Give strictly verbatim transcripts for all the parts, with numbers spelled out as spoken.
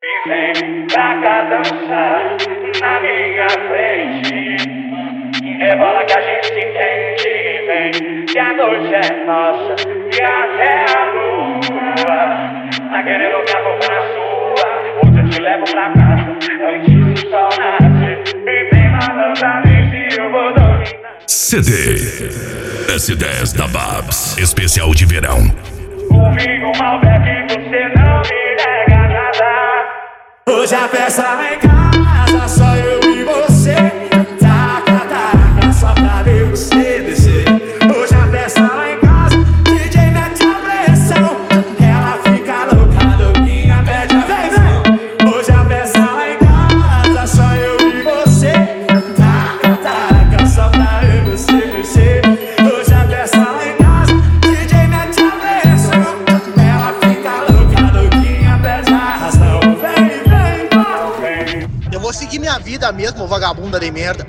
vem pra cá dançar na minha frente. Rebola que a gente se entende, vem, que a noite é nossa e até a lua. Tá querendo me acompanhar na sua, hoje eu te levo pra casa, antes do sol nascer. E vem malandramente, eu vou dominar. C D S dez da Babs, especial de verão. Comigo, Malbec, você não me nega nada. Hoje a festa lá em casa, só eu e você. Taca, taca, só pra ver você descer. Hoje a festa lá em casa, D J mete a pressão. Ela fica louca, louquinha, pede a vem. Hoje a festa lá em casa, só eu e você. Taca, taca, só pra ver você descer. Hoje a festa lá em casa, D J mete a pressão. Ela fica louca, louquinha, pede a razão. Vem, eu vou seguir minha vida mesmo, vagabunda de merda.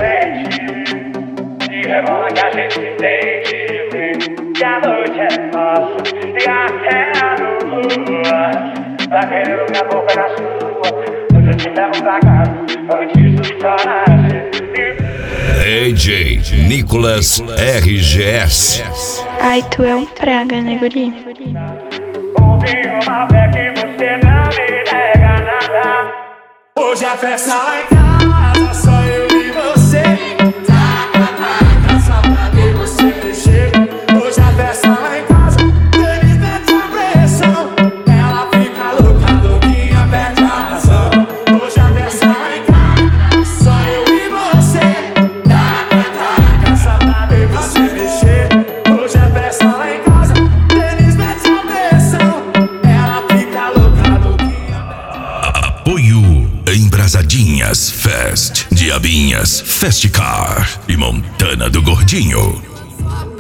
E rebola que a gente se entende, vem, que a noite é nossa e até a lua. Tá querendo me acompanhar na sua, hoje eu te levo pra casa, antes do sol nascer. D J Nicolas R G S. Ai, tu é um praga, né, guri? Comigo, Malbec, você não me nega nada. hoje a festa lá em casa, só eu e você. Taca, taca, só pra ver você mexer. Hoje a festa lá em casa, eles metem a pressão. Ela fica louca, louquinha, perde a razão. Hoje a festa lá em casa, só eu e você. Taca, taca, só pra ver você mexer. Hoje a festa lá em casa, eles metem a pressão. Ela fica louca, louquinha, perde a razão. Apoio Embrasadinhas Fest, Diabinhas, Festcar e Montana do Gordinho.